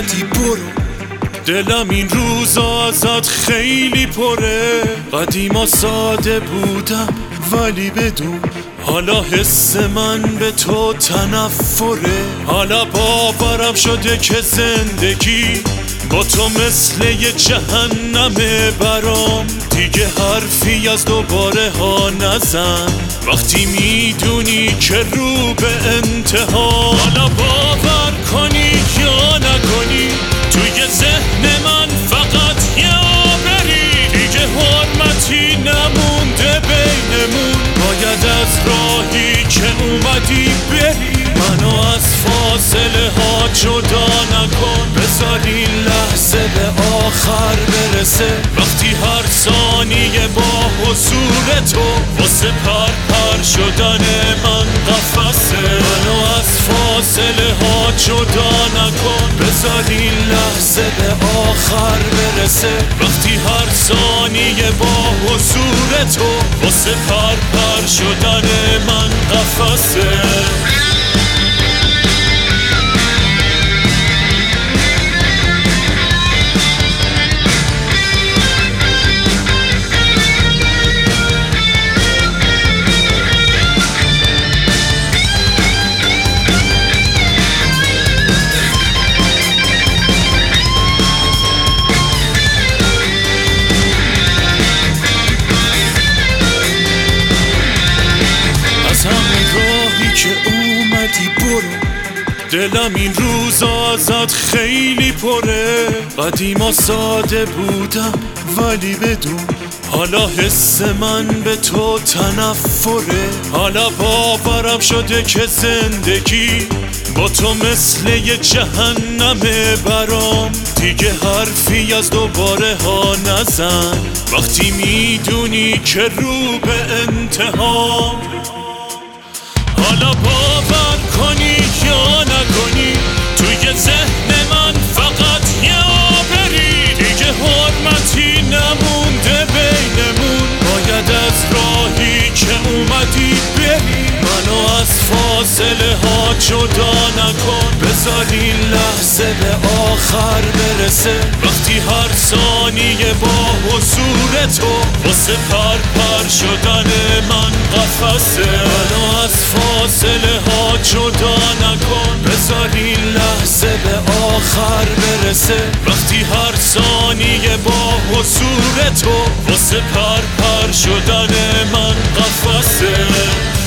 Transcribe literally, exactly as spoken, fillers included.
اومدی برو. دلم این روزا ازت خیلی پره. قدیما ساده بودم ولی بدون حالا حس من به تو تنفره. حالا باورم شده که زندگی با تو مثل یه جهنمه برام. دیگه حرفی از دوباره ها نزن وقتی میدونی که رو به انتها. حالا باور کنی یا نکنی توی ذهن من فقط یه آبری. دیگه حرمتی نمونده بینمون، باید از راهی که اومدی بری. منو از فاصله ها جدا نکن، بذار این لحظه به آخر برسه. وقتی هر ثانیه با حضور تو واسه پر پر شدن من قفسه. منو از فاصله ها جدا نکن، بذار این لحظه به آخر برسه. وقتی هر ثانیه با حضور تو واسه پر پر شدن من قفسه. که اومدی برو. دلم این روزا ازت خیلی پره. قدیما ساده بودم ولی بدون حالا حس من به تو تنفره. حالا باورم شده که زندگی با تو مثل یه جهنمه برام. دیگه حرفی از دوباره ها نزن وقتی میدونی که رو به انتها. حالا باور کنی یا نکنی توی ذهن من فقط یه آبری. دیگه حرمتی نمونده بینمون، باید از راهی که اومدی بری. منو از فاصله ها جدا نکن، بذار این لحظه به آخر برسه. وقتی هر ثانیه با حضور تو واسه پر پر شدن من قفسه. منو از فاصله ها جدا نکن، بذار این لحظه به آخر برسه. وقتی هر ثانیه با حضور تو واسه پر پر شدن من قفسه.